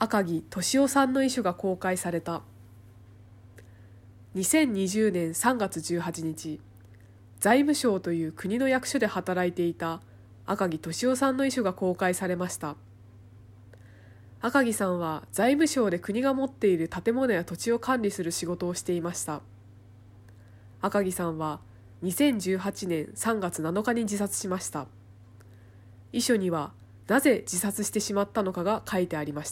赤木俊夫さんの遺書が公開された。2020年3月18日、財務省という国の役所で働いていた赤木俊夫さんの遺書が公開されました。赤木さんは財務省で国が持っている建物や土地を管理する仕事をしていました。赤木さんは2018年3月7日に自殺しました。遺書にはなぜ自殺してしまったのかが書いてありました。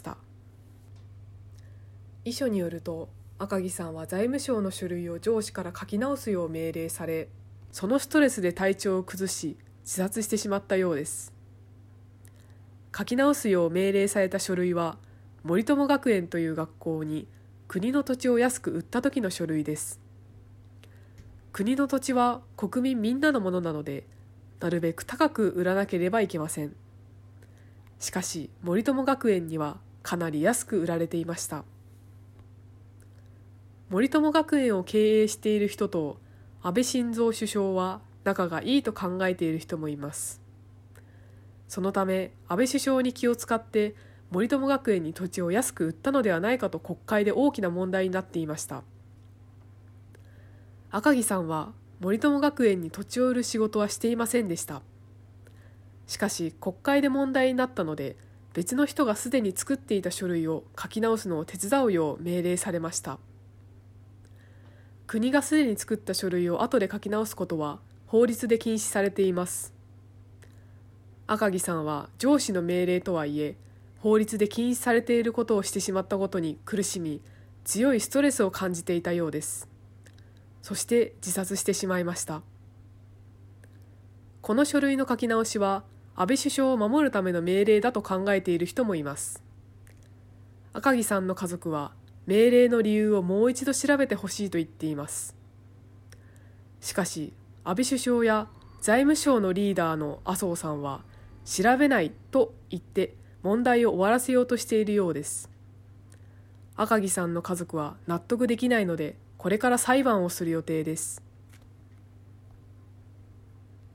遺書によると、赤木さんは財務省の書類を上司から書き直すよう命令され、そのストレスで体調を崩し自殺してしまったようです。書き直すよう命令された書類は森友学園という学校に国の土地を安く売った時の書類です。国の土地は国民みんなのものなので、なるべく高く売らなければいけません。しかし森友学園にはかなり安く売られていました。森友学園を経営している人と安倍晋三首相は仲がいいと考えている人もいます。そのため安倍首相に気を使って森友学園に土地を安く売ったのではないかと国会で大きな問題になっていました。赤木さんは森友学園に土地を売る仕事はしていませんでした。しかし国会で問題になったので、別の人がすでに作っていた書類を書き直すのを手伝うよう命令されました。国がすでに作った書類を後で書き直すことは法律で禁止されています。赤木さんは上司の命令とはいえ、法律で禁止されていることをしてしまったことに苦しみ、強いストレスを感じていたようです。そして自殺してしまいました。この書類の書き直しは安倍首相を守るための命令だと考えている人もいます。赤木さんの家族は命令の理由をもう一度調べてほしいと言っています。しかし安倍首相や財務省のリーダーの麻生さんは調べないと言って問題を終わらせようとしているようです。赤木さんの家族は納得できないので、これから裁判をする予定です。